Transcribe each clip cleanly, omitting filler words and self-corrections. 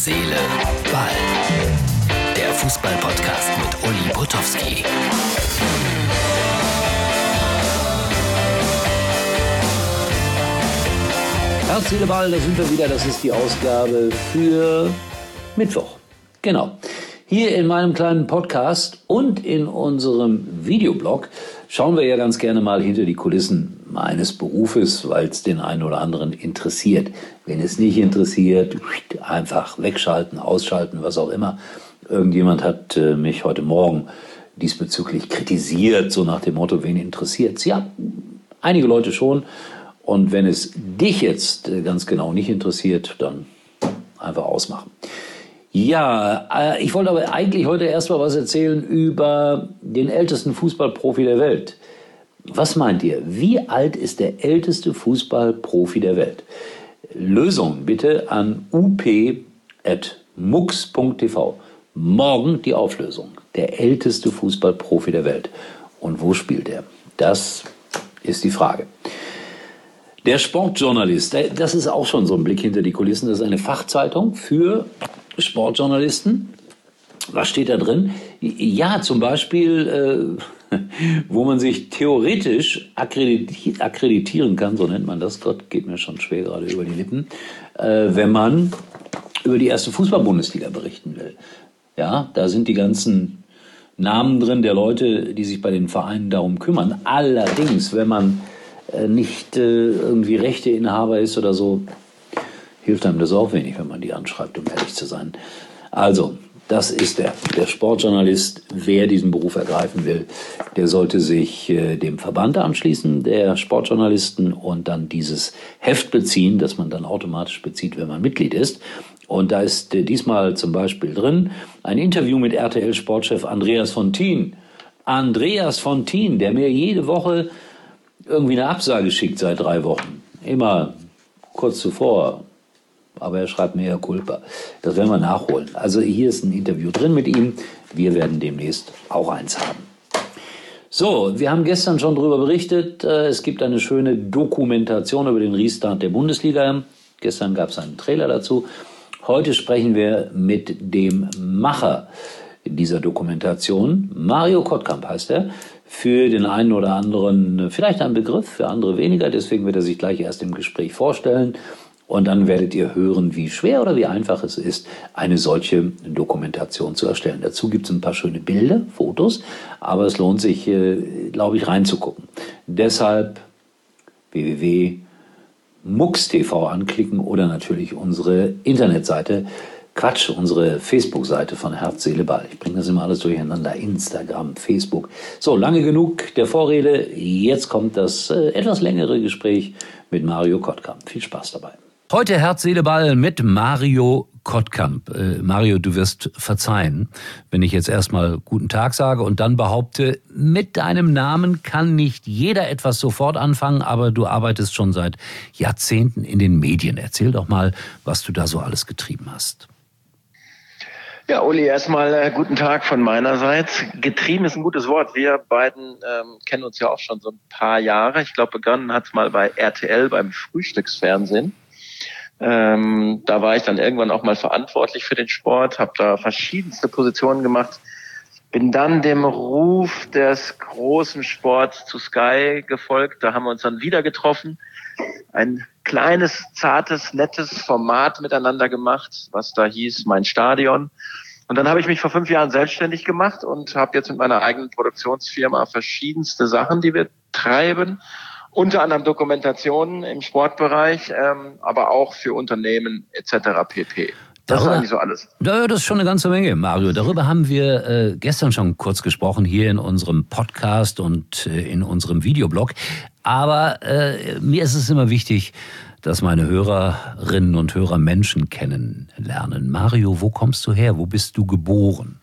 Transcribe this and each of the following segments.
Seele, Ball. Der Fußball-Podcast mit Uli Potowski. Herz, Seele, Ball, da sind wir wieder. Das ist die Ausgabe für Mittwoch. Genau. Hier in meinem kleinen Podcast und in unserem Videoblog schauen wir ja ganz gerne mal hinter die Kulissen meines Berufes, weil es den einen oder anderen interessiert. Wenn es nicht interessiert, einfach wegschalten, ausschalten, was auch immer. Irgendjemand hat mich heute Morgen diesbezüglich kritisiert, so nach dem Motto, wen interessiert's? Ja, einige Leute schon. Und wenn es dich jetzt ganz genau nicht interessiert, dann einfach ausmachen. Ja, ich wollte aber eigentlich heute erstmal was erzählen über den ältesten Fußballprofi der Welt. Was meint ihr? Wie alt ist der älteste Fußballprofi der Welt? Lösung bitte an up@mux.tv. Morgen die Auflösung. Der älteste Fußballprofi der Welt. Und wo spielt er? Das ist die Frage. Der Sportjournalist, das ist auch schon so ein Blick hinter die Kulissen. Das ist eine Fachzeitung für Sportjournalisten. Was steht da drin? Ja, zum Beispiel, wo man sich theoretisch akkreditieren kann, so nennt man das, Gott, geht mir schon schwer gerade über die Lippen, wenn man über die erste Fußball-Bundesliga berichten will. Ja, da sind die ganzen Namen drin der Leute, die sich bei den Vereinen darum kümmern. Allerdings, wenn man nicht irgendwie Rechteinhaber ist oder so, hilft einem das auch wenig, wenn man die anschreibt, um ehrlich zu sein. Also, das ist der Sportjournalist. Wer diesen Beruf ergreifen will, der sollte sich dem Verband anschließen, der Sportjournalisten, und dann dieses Heft beziehen, das man dann automatisch bezieht, wenn man Mitglied ist. Und da ist diesmal zum Beispiel drin ein Interview mit RTL-Sportchef Andreas von Thien. Andreas von Thien, der mir jede Woche irgendwie eine Absage schickt seit 3 Wochen. Immer kurz zuvor. Aber er schreibt mir ja Culpa. Das werden wir nachholen. Also hier ist ein Interview drin mit ihm. Wir werden demnächst auch eins haben. So, wir haben gestern schon darüber berichtet. Es gibt eine schöne Dokumentation über den Restart der Bundesliga. Gestern gab es einen Trailer dazu. Heute sprechen wir mit dem Macher dieser Dokumentation. Mario Kottkamp heißt er. Für den einen oder anderen vielleicht ein Begriff, für andere weniger. Deswegen wird er sich gleich erst im Gespräch vorstellen. Und dann werdet ihr hören, wie schwer oder wie einfach es ist, eine solche Dokumentation zu erstellen. Dazu gibt es ein paar schöne Bilder, Fotos, aber es lohnt sich, glaube ich, reinzugucken. Deshalb www.mux.tv anklicken oder natürlich unsere Internetseite, unsere Facebook-Seite von Herz, Seele, Ball. Ich bringe das immer alles durcheinander, Instagram, Facebook. So, lange genug der Vorrede. Jetzt kommt das etwas längere Gespräch mit Mario Kottkamp. Viel Spaß dabei. Heute Herz, Seele, Ball mit Mario Kottkamp. Mario, du wirst verzeihen, wenn ich jetzt erstmal guten Tag sage und dann behaupte, mit deinem Namen kann nicht jeder etwas sofort anfangen, aber du arbeitest schon seit Jahrzehnten in den Medien. Erzähl doch mal, was du da so alles getrieben hast. Ja, Uli, erstmal guten Tag von meinerseits. Getrieben ist ein gutes Wort. Wir beiden kennen uns ja auch schon so ein paar Jahre. Ich glaube, begonnen hat es mal bei RTL, beim Frühstücksfernsehen. Da war ich dann irgendwann auch mal verantwortlich für den Sport, habe da verschiedenste Positionen gemacht. Bin dann dem Ruf des großen Sports zu Sky gefolgt. Da haben wir uns dann wieder getroffen. Ein kleines, zartes, nettes Format miteinander gemacht, was da hieß Mein Stadion. Und dann habe ich mich vor 5 Jahren selbstständig gemacht und habe jetzt mit meiner eigenen Produktionsfirma verschiedenste Sachen, die wir treiben. Unter anderem Dokumentationen im Sportbereich, aber auch für Unternehmen etc. pp. Das ist eigentlich so alles. Ja, das ist schon eine ganze Menge, Mario. Darüber haben wir gestern schon kurz gesprochen, hier in unserem Podcast und in unserem Videoblog. Aber mir ist es immer wichtig, dass meine Hörerinnen und Hörer Menschen kennenlernen. Mario, wo kommst du her? Wo bist du geboren?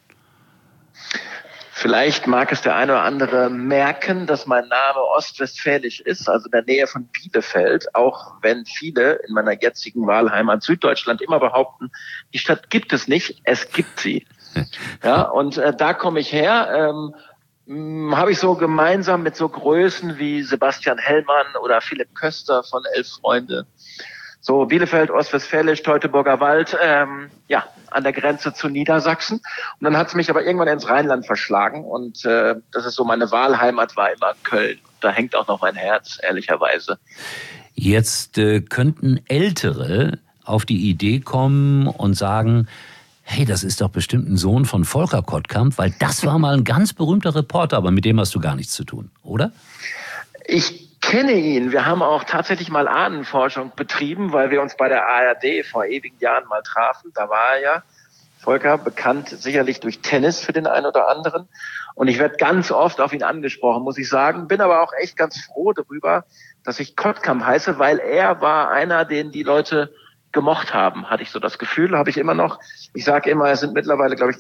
Vielleicht mag es der eine oder andere merken, dass mein Name ostwestfälisch ist, also in der Nähe von Bielefeld, auch wenn viele in meiner jetzigen Wahlheimat Süddeutschland immer behaupten, die Stadt gibt es nicht, es gibt sie. Ja, und da komme ich her, habe ich so gemeinsam mit so Größen wie Sebastian Hellmann oder Philipp Köster von 11 Freunde so Bielefeld, Ostwestfälisch, Teutoburger Wald, an der Grenze zu Niedersachsen. Und dann hat es mich aber irgendwann ins Rheinland verschlagen und das ist so meine Wahlheimat, war immer Köln. Da hängt auch noch mein Herz, ehrlicherweise. Jetzt könnten Ältere auf die Idee kommen und sagen, hey, das ist doch bestimmt ein Sohn von Volker Kottkamp, weil das war mal ein ganz berühmter Reporter, aber mit dem hast du gar nichts zu tun, oder? Ich kenne ihn. Wir haben auch tatsächlich mal Ahnenforschung betrieben, weil wir uns bei der ARD vor ewigen Jahren mal trafen. Da war er ja, Volker, bekannt sicherlich durch Tennis für den einen oder anderen. Und ich werde ganz oft auf ihn angesprochen, muss ich sagen. Bin aber auch echt ganz froh darüber, dass ich Kottkamp heiße, weil er war einer, den die Leute gemocht haben, hatte ich so das Gefühl, habe ich immer noch. Ich sage immer, es sind mittlerweile, glaube ich,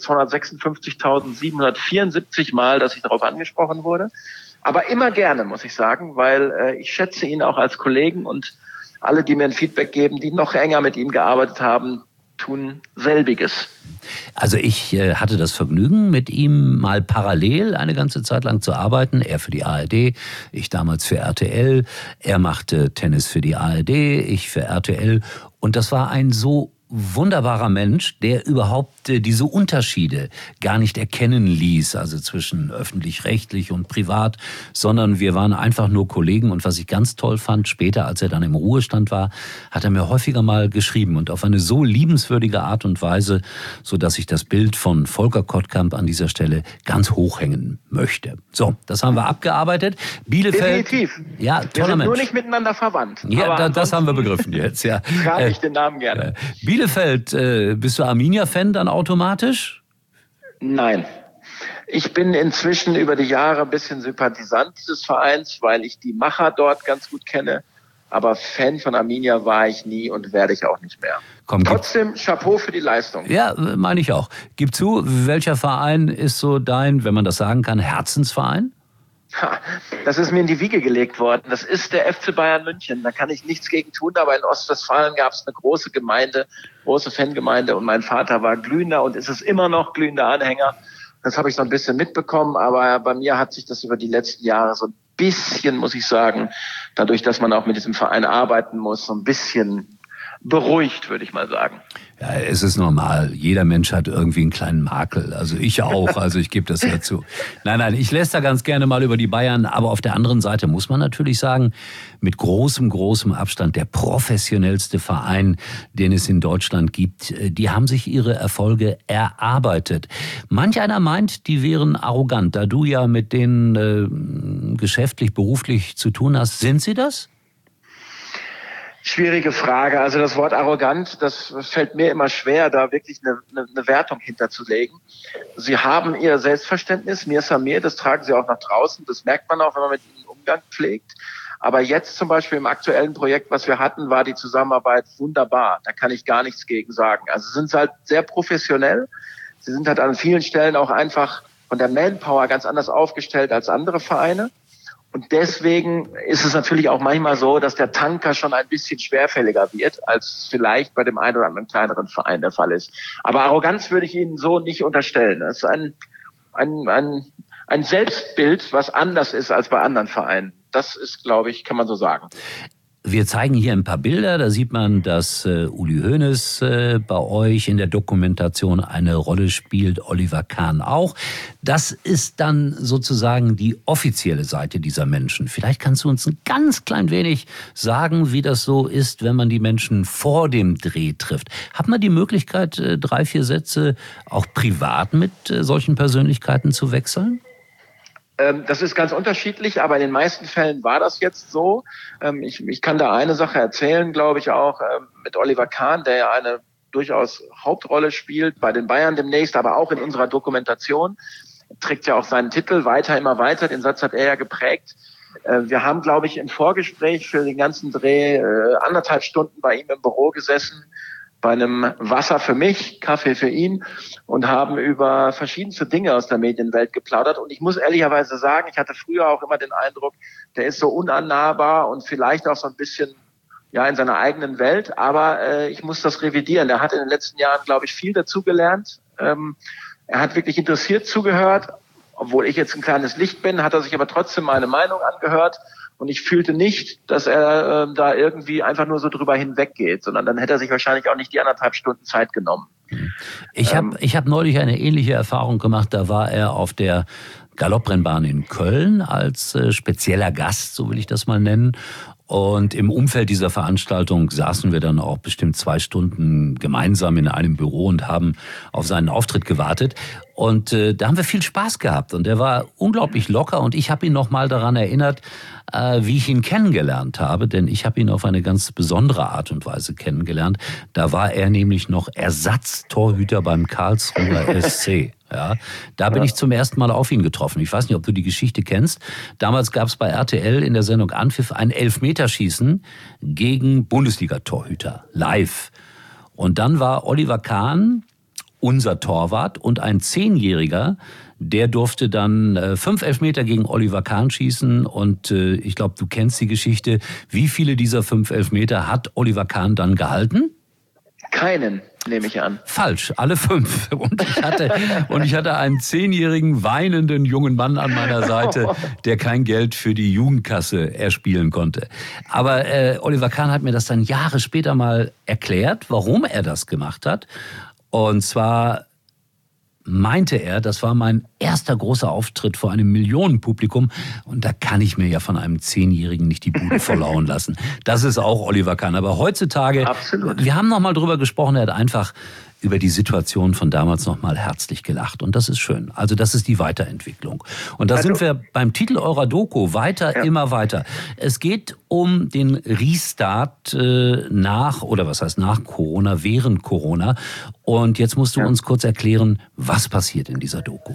256.774 Mal, dass ich darauf angesprochen wurde. Aber immer gerne, muss ich sagen, weil ich schätze ihn auch als Kollegen und alle, die mir ein Feedback geben, die noch enger mit ihm gearbeitet haben, tun selbiges. Also ich hatte das Vergnügen, mit ihm mal parallel eine ganze Zeit lang zu arbeiten. Er für die ARD, ich damals für RTL. Er machte Tennis für die ARD, ich für RTL. Und das war ein so wunderbarer Mensch, der überhaupt diese Unterschiede gar nicht erkennen ließ, also zwischen öffentlich-rechtlich und privat, sondern wir waren einfach nur Kollegen. Und was ich ganz toll fand, später, als er dann im Ruhestand war, hat er mir häufiger mal geschrieben und auf eine so liebenswürdige Art und Weise, so dass ich das Bild von Volker Kottkamp an dieser Stelle ganz hochhängen möchte. So, das haben wir abgearbeitt. Bielefeld. Definitiv. Ja, wir sind Mensch. Nur nicht miteinander verwandt. Ja, das haben wir begriffen jetzt, ja. Frage ich den Namen gerne. Bielefeld, bist du Arminia-Fan dann automatisch? Nein. Ich bin inzwischen über die Jahre ein bisschen Sympathisant dieses Vereins, weil ich die Macher dort ganz gut kenne. Aber Fan von Arminia war ich nie und werde ich auch nicht mehr. Trotzdem Chapeau für die Leistung. Ja, meine ich auch. Gib zu, welcher Verein ist so dein, wenn man das sagen kann, Herzensverein? Das ist mir in die Wiege gelegt worden. Das ist der FC Bayern München. Da kann ich nichts gegen tun, aber in Ostwestfalen gab es eine große Gemeinde, große Fangemeinde und mein Vater war glühender und ist es immer noch glühender Anhänger. Das habe ich so ein bisschen mitbekommen, aber bei mir hat sich das über die letzten Jahre so ein bisschen, muss ich sagen, dadurch, dass man auch mit diesem Verein arbeiten muss, so ein bisschen beruhigt, würde ich mal sagen. Ja, es ist normal. Jeder Mensch hat irgendwie einen kleinen Makel. Also ich auch. Also ich gebe das ja zu. Nein, ich lästere ganz gerne mal über die Bayern. Aber auf der anderen Seite muss man natürlich sagen, mit großem Abstand der professionellste Verein, den es in Deutschland gibt. Die haben sich ihre Erfolge erarbeitet. Manch einer meint, die wären arrogant. Da du ja mit denen geschäftlich, beruflich zu tun hast, sind sie das? Schwierige Frage. Also das Wort arrogant, das fällt mir immer schwer, da wirklich eine Wertung hinterzulegen. Sie haben ihr Selbstverständnis, mir ist mir, das tragen sie auch nach draußen. Das merkt man auch, wenn man mit ihnen Umgang pflegt. Aber jetzt zum Beispiel im aktuellen Projekt, was wir hatten, war die Zusammenarbeit wunderbar. Da kann ich gar nichts gegen sagen. Also sind sie halt sehr professionell. Sie sind halt an vielen Stellen auch einfach von der Manpower ganz anders aufgestellt als andere Vereine. Und deswegen ist es natürlich auch manchmal so, dass der Tanker schon ein bisschen schwerfälliger wird, als vielleicht bei dem einen oder anderen kleineren Verein der Fall ist. Aber Arroganz würde ich Ihnen so nicht unterstellen. Das ist ein Selbstbild, was anders ist als bei anderen Vereinen. Das ist, glaube ich, kann man so sagen. Wir zeigen hier ein paar Bilder, da sieht man, dass Uli Hoeneß bei euch in der Dokumentation eine Rolle spielt, Oliver Kahn auch. Das ist dann sozusagen die offizielle Seite dieser Menschen. Vielleicht kannst du uns ein ganz klein wenig sagen, wie das so ist, wenn man die Menschen vor dem Dreh trifft. Hat man die Möglichkeit, 3-4 Sätze auch privat mit solchen Persönlichkeiten zu wechseln? Das ist ganz unterschiedlich, aber in den meisten Fällen war das jetzt so. Ich kann da eine Sache erzählen, glaube ich auch, mit Oliver Kahn, der ja eine durchaus Hauptrolle spielt bei den Bayern demnächst, aber auch in unserer Dokumentation, trägt ja auch seinen Titel immer weiter. Den Satz hat er ja geprägt. Wir haben, glaube ich, im Vorgespräch für den ganzen Dreh 1,5 Stunden bei ihm im Büro gesessen, bei einem Wasser für mich, Kaffee für ihn und haben über verschiedenste Dinge aus der Medienwelt geplaudert. Und ich muss ehrlicherweise sagen, ich hatte früher auch immer den Eindruck, der ist so unannahbar und vielleicht auch so ein bisschen in seiner eigenen Welt. Aber ich muss das revidieren. Er hat in den letzten Jahren, glaube ich, viel dazugelernt. Er hat wirklich interessiert zugehört. Obwohl ich jetzt ein kleines Licht bin, hat er sich aber trotzdem meine Meinung angehört Und ich fühlte nicht, dass er da irgendwie einfach nur so drüber hinweggeht, sondern dann hätte er sich wahrscheinlich auch nicht die 1,5 Stunden Zeit genommen. Ich hab neulich eine ähnliche Erfahrung gemacht. Da war er auf der Galopprennbahn in Köln als spezieller Gast, so will ich das mal nennen. Und im Umfeld dieser Veranstaltung saßen wir dann auch bestimmt 2 Stunden gemeinsam in einem Büro und haben auf seinen Auftritt gewartet. Und da haben wir viel Spaß gehabt. Und er war unglaublich locker. Und ich habe ihn noch mal daran erinnert, wie ich ihn kennengelernt habe. Denn ich habe ihn auf eine ganz besondere Art und Weise kennengelernt. Da war er nämlich noch Ersatztorhüter beim Karlsruher SC. Ja, da bin ich zum ersten Mal auf ihn getroffen. Ich weiß nicht, ob du die Geschichte kennst. Damals gab es bei RTL in der Sendung Anpfiff ein Elfmeterschießen gegen Bundesliga-Torhüter, live. Und dann war Oliver Kahn unser Torwart und ein 10-Jähriger, der durfte dann 5 Elfmeter gegen Oliver Kahn schießen. Und ich glaube, du kennst die Geschichte. Wie viele dieser 5 Elfmeter hat Oliver Kahn dann gehalten? Keinen, nehme ich an. Falsch, alle 5. Und ich hatte einen 10-jährigen weinenden jungen Mann an meiner Seite, der kein Geld für die Jugendkasse erspielen konnte. Aber Oliver Kahn hat mir das dann Jahre später mal erklärt, warum er das gemacht hat. Und zwar meinte er, das war mein erster großer Auftritt vor einem Millionenpublikum und da kann ich mir ja von einem 10-Jährigen nicht die Bude verlauen lassen. Das ist auch Oliver Kahn. Aber heutzutage, absolut. Wir haben noch mal drüber gesprochen, er hat einfach über die Situation von damals noch mal herzlich gelacht und das ist schön. Also das ist die Weiterentwicklung. Und da sind wir beim Titel eurer Doku, immer weiter. Es geht um den Restart nach Corona, während Corona. Und jetzt musst du uns kurz erklären, was passiert in dieser Doku.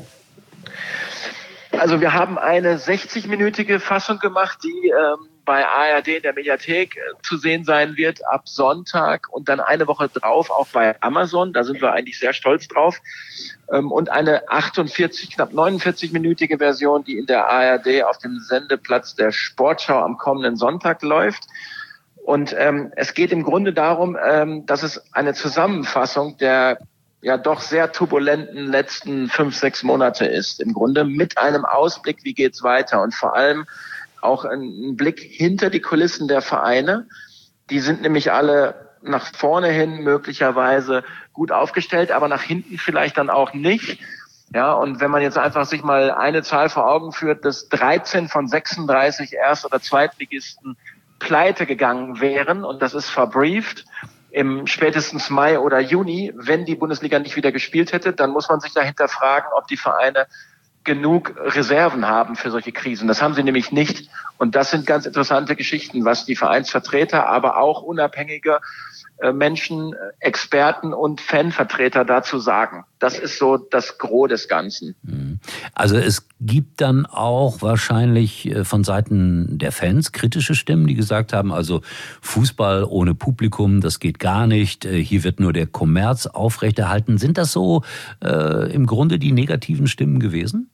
Also wir haben eine 60-minütige Fassung gemacht, die bei ARD in der Mediathek zu sehen sein wird ab Sonntag und dann eine Woche drauf auch bei Amazon. Da sind wir eigentlich sehr stolz drauf. Und eine 48, knapp 49-minütige Version, die in der ARD auf dem Sendeplatz der Sportschau am kommenden Sonntag läuft. Und es geht im Grunde darum, dass es eine Zusammenfassung der ja doch sehr turbulenten letzten 5-6 Monate ist. Im Grunde mit einem Ausblick, wie geht's weiter und vor allem auch ein Blick hinter die Kulissen der Vereine. Die sind nämlich alle nach vorne hin möglicherweise gut aufgestellt, aber nach hinten vielleicht dann auch nicht. Ja, und wenn man jetzt einfach sich mal eine Zahl vor Augen führt, dass 13 von 36 Erst- oder Zweitligisten pleite gegangen wären, und das ist verbrieft, im spätestens Mai oder Juni, wenn die Bundesliga nicht wieder gespielt hätte, dann muss man sich dahinter fragen, ob die Vereine genug Reserven haben für solche Krisen. Das haben sie nämlich nicht. Und das sind ganz interessante Geschichten, was die Vereinsvertreter, aber auch unabhängige Menschen, Experten und Fanvertreter dazu sagen. Das ist so das Gros des Ganzen. Also es gibt dann auch wahrscheinlich von Seiten der Fans kritische Stimmen, die gesagt haben, also Fußball ohne Publikum, das geht gar nicht. Hier wird nur der Kommerz aufrechterhalten. Sind das so im Grunde die negativen Stimmen gewesen?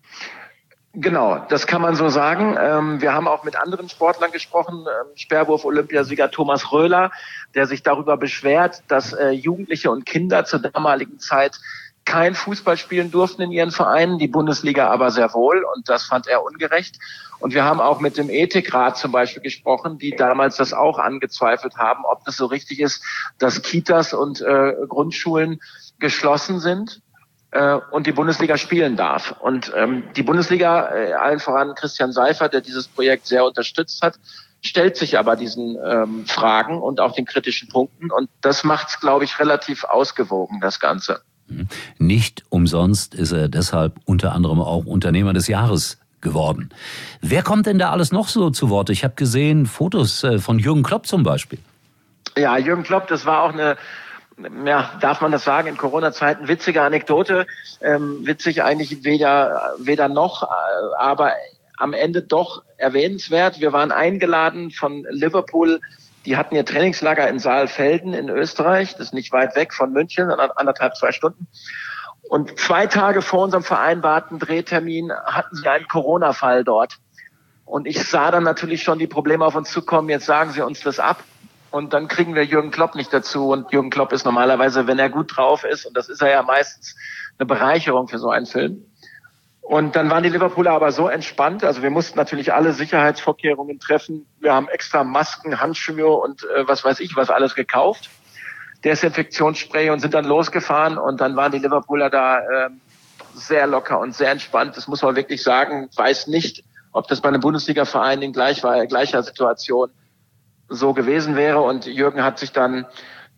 Genau, das kann man so sagen. Wir haben auch mit anderen Sportlern gesprochen. Speerwurf-Olympiasieger Thomas Röhler, der sich darüber beschwert, dass Jugendliche und Kinder zur damaligen Zeit kein Fußball spielen durften in ihren Vereinen, die Bundesliga aber sehr wohl. Und das fand er ungerecht. Und wir haben auch mit dem Ethikrat zum Beispiel gesprochen, die damals das auch angezweifelt haben, ob das so richtig ist, dass Kitas und Grundschulen geschlossen sind und die Bundesliga spielen darf. Und die Bundesliga, allen voran Christian Seifert, der dieses Projekt sehr unterstützt hat, stellt sich aber diesen Fragen und auch den kritischen Punkten. Und das macht es, glaube ich, relativ ausgewogen, das Ganze. Nicht umsonst ist er deshalb unter anderem auch Unternehmer des Jahres geworden. Wer kommt denn da alles noch so zu Wort? Ich habe gesehen Fotos von Jürgen Klopp zum Beispiel. Ja, Jürgen Klopp, das war auch eine, ja, darf man das sagen, in Corona-Zeiten witzige Anekdote. Witzig eigentlich weder noch, aber am Ende doch erwähnenswert. Wir waren eingeladen von Liverpool. Die hatten ihr Trainingslager in Saalfelden in Österreich. Das ist nicht weit weg von München, 1,5-2 Stunden. Und 2 Tage vor unserem vereinbarten Drehtermin hatten sie einen Corona-Fall dort. Und ich sah dann natürlich schon die Probleme auf uns zukommen. Jetzt sagen sie uns das ab. Und dann kriegen wir Jürgen Klopp nicht dazu. Und Jürgen Klopp ist normalerweise, wenn er gut drauf ist, und das ist er ja meistens, eine Bereicherung für so einen Film. Und dann waren die Liverpooler aber so entspannt. Also wir mussten natürlich alle Sicherheitsvorkehrungen treffen. Wir haben extra Masken, Handschuhe und was weiß ich was alles gekauft. Desinfektionsspray und sind dann losgefahren. Und dann waren die Liverpooler da sehr locker und sehr entspannt. Das muss man wirklich sagen. Ich weiß nicht, ob das bei einem Bundesliga-Verein in gleicher Situation so gewesen wäre. Und Jürgen hat sich dann,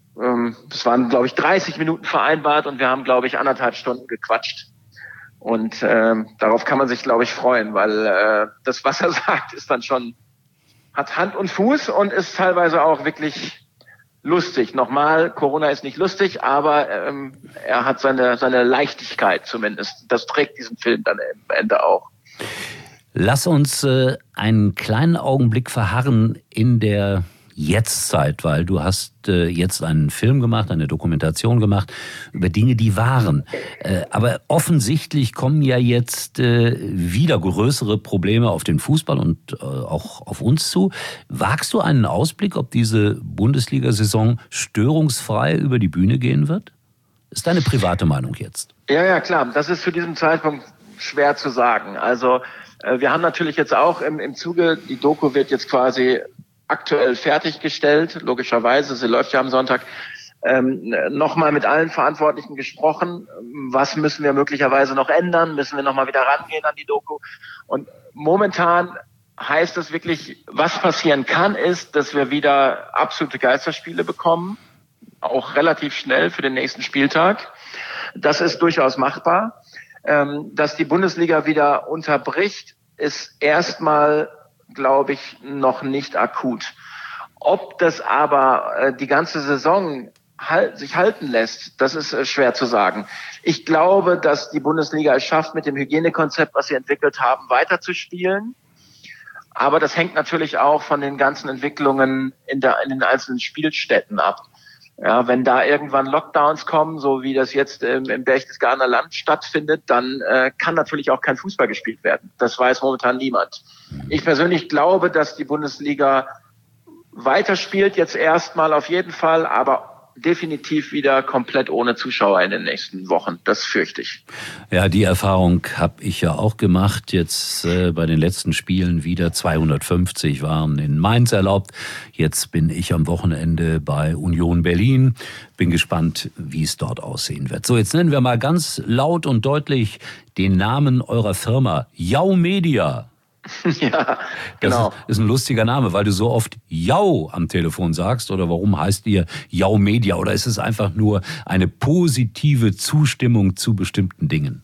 das waren glaube ich 30 Minuten vereinbart und wir haben glaube ich 1,5 Stunden gequatscht. Und darauf kann man sich, glaube ich, freuen, weil das, was er sagt, ist dann schon, hat Hand und Fuß und ist teilweise auch wirklich lustig. Nochmal, Corona ist nicht lustig, aber er hat seine Leichtigkeit zumindest. Das trägt diesen Film dann am Ende auch. Lass uns einen kleinen Augenblick verharren in der Jetztzeit, weil du hast jetzt einen Film gemacht, eine Dokumentation gemacht über Dinge, die waren. Aber offensichtlich kommen ja jetzt wieder größere Probleme auf den Fußball und auch auf uns zu. Wagst du einen Ausblick, ob diese Bundesliga-Saison störungsfrei über die Bühne gehen wird? Ist deine private Meinung jetzt? Ja, klar. Das ist zu diesem Zeitpunkt schwer zu sagen. Also wir haben natürlich jetzt auch im Zuge, die Doku wird jetzt quasi aktuell fertiggestellt, logischerweise, sie läuft ja am Sonntag, nochmal mit allen Verantwortlichen gesprochen, was müssen wir möglicherweise noch ändern, müssen wir nochmal wieder rangehen an die Doku. Und momentan heißt es wirklich, was passieren kann, ist, dass wir wieder absolute Geisterspiele bekommen, auch relativ schnell für den nächsten Spieltag. Das ist durchaus machbar. Dass die Bundesliga wieder unterbricht, ist erstmal, glaube ich, noch nicht akut. Ob das aber die ganze Saison sich halten lässt, das ist schwer zu sagen. Ich glaube, dass die Bundesliga es schafft, mit dem Hygienekonzept, was sie entwickelt haben, weiterzuspielen. Aber das hängt natürlich auch von den ganzen Entwicklungen in den einzelnen Spielstätten ab. Ja, wenn da irgendwann Lockdowns kommen, so wie das jetzt im Berchtesgadener Land stattfindet, dann kann natürlich auch kein Fußball gespielt werden. Das weiß momentan niemand. Ich persönlich glaube, dass die Bundesliga weiterspielt, jetzt erstmal auf jeden Fall, aber definitiv wieder komplett ohne Zuschauer in den nächsten Wochen. Das fürchte ich. Ja, die Erfahrung habe ich ja auch gemacht. Jetzt bei den letzten Spielen wieder 250 waren in Mainz erlaubt. Jetzt bin ich am Wochenende bei Union Berlin. Bin gespannt, wie es dort aussehen wird. So, jetzt nennen wir mal ganz laut und deutlich den Namen eurer Firma. Jau Media. Ja, genau. Das ist ein lustiger Name, weil du so oft Jau am Telefon sagst. Oder warum heißt ihr Jau Media? Oder ist es einfach nur eine positive Zustimmung zu bestimmten Dingen?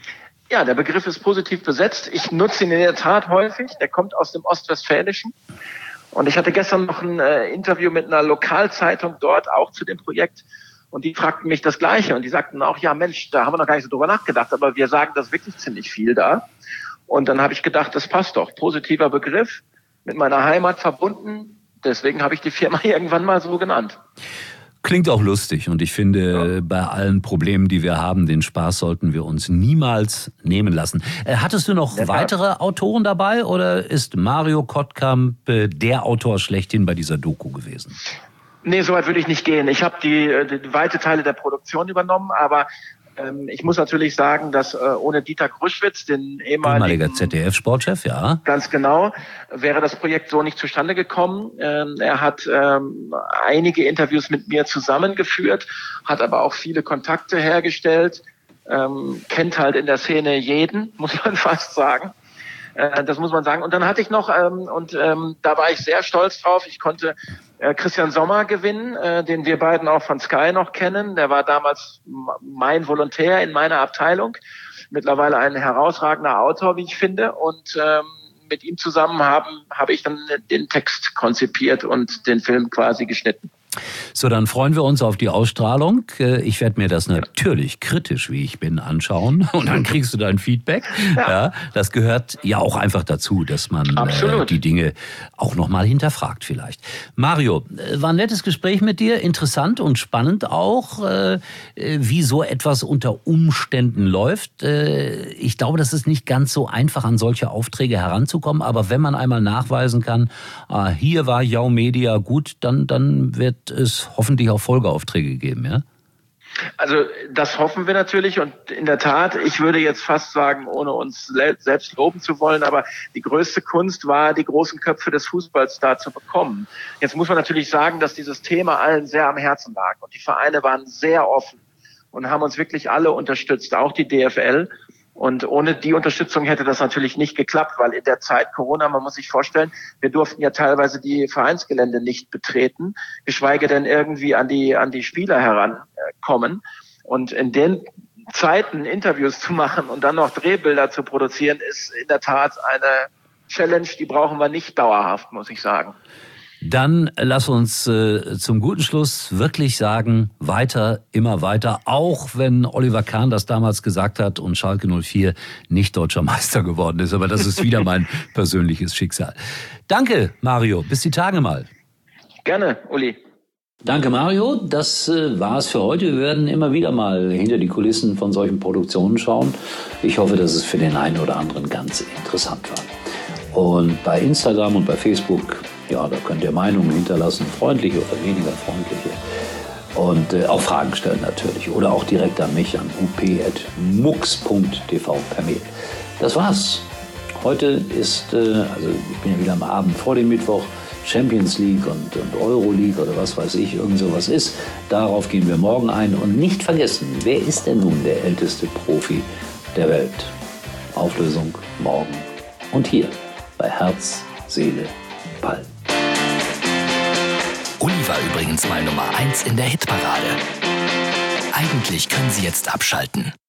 Ja, der Begriff ist positiv besetzt. Ich nutze ihn in der Tat häufig. Der kommt aus dem Ostwestfälischen. Und ich hatte gestern noch ein Interview mit einer Lokalzeitung dort, auch zu dem Projekt. Und die fragten mich das Gleiche. Und die sagten auch, ja Mensch, da haben wir noch gar nicht so drüber nachgedacht. Aber wir sagen das wirklich ziemlich viel da. Und dann habe ich gedacht, das passt doch. Positiver Begriff, mit meiner Heimat verbunden. Deswegen habe ich die Firma irgendwann mal so genannt. Klingt auch lustig. Und ich finde, bei allen Problemen, die wir haben, den Spaß sollten wir uns niemals nehmen lassen. Hattest du noch weitere Autoren dabei oder ist Mario Kottkamp der Autor schlechthin bei dieser Doku gewesen? Nee, so weit würde ich nicht gehen. Ich habe die weite Teile der Produktion übernommen, aber ich muss natürlich sagen, dass ohne Dieter Gruschwitz, den ehemaliger ZDF-Sportchef, ja. Ganz genau, wäre das Projekt so nicht zustande gekommen. Er hat einige Interviews mit mir zusammengeführt, hat aber auch viele Kontakte hergestellt, kennt halt in der Szene jeden, muss man fast sagen. Das muss man sagen. Und dann hatte ich noch, da war ich sehr stolz drauf, ich konnte Christian Sommer gewinnen, den wir beiden auch von Sky noch kennen. Der war damals mein Volontär in meiner Abteilung. Mittlerweile ein herausragender Autor, wie ich finde. Und mit ihm zusammen habe ich dann den Text konzipiert und den Film quasi geschnitten. So, dann freuen wir uns auf die Ausstrahlung. Ich werde mir das natürlich kritisch, wie ich bin, anschauen. Und dann kriegst du dein Feedback. Ja, das gehört ja auch einfach dazu, dass man die Dinge auch nochmal hinterfragt vielleicht. Mario, war ein nettes Gespräch mit dir. Interessant und spannend auch, wie so etwas unter Umständen läuft. Ich glaube, das ist nicht ganz so einfach, an solche Aufträge heranzukommen. Aber wenn man einmal nachweisen kann, hier war Jau Media gut, dann wird es hoffentlich auch Folgeaufträge geben, ja? Also das hoffen wir natürlich und in der Tat, ich würde jetzt fast sagen, ohne uns selbst loben zu wollen, aber die größte Kunst war, die großen Köpfe des Fußballs da zu bekommen. Jetzt muss man natürlich sagen, dass dieses Thema allen sehr am Herzen lag und die Vereine waren sehr offen und haben uns wirklich alle unterstützt, auch die DFL. Und ohne die Unterstützung hätte das natürlich nicht geklappt, weil in der Zeit Corona, man muss sich vorstellen, wir durften ja teilweise die Vereinsgelände nicht betreten, geschweige denn irgendwie an die Spieler herankommen. Und in den Zeiten Interviews zu machen und dann noch Drehbilder zu produzieren, ist in der Tat eine Challenge, die brauchen wir nicht dauerhaft, muss ich sagen. Dann lass uns zum guten Schluss wirklich sagen, weiter, immer weiter, auch wenn Oliver Kahn das damals gesagt hat und Schalke 04 nicht deutscher Meister geworden ist. Aber das ist wieder mein persönliches Schicksal. Danke, Mario. Bis die Tage mal. Gerne, Uli. Danke, Mario. Das war's für heute. Wir werden immer wieder mal hinter die Kulissen von solchen Produktionen schauen. Ich hoffe, dass es für den einen oder anderen ganz interessant war. Und bei Instagram und bei Facebook, ja, da könnt ihr Meinungen hinterlassen, freundliche oder weniger freundliche. Und auch Fragen stellen natürlich. Oder auch direkt an mich, an up@mux.tv per Mail. Das war's. Heute ist, also ich bin ja wieder am Abend vor dem Mittwoch, Champions League und Euroleague oder was weiß ich, irgend sowas ist. Darauf gehen wir morgen ein. Und nicht vergessen, wer ist denn nun der älteste Profi der Welt? Auflösung morgen und hier bei Herz, Seele, Ball. Uli war übrigens mal Nummer 1 in der Hitparade. Eigentlich können Sie jetzt abschalten.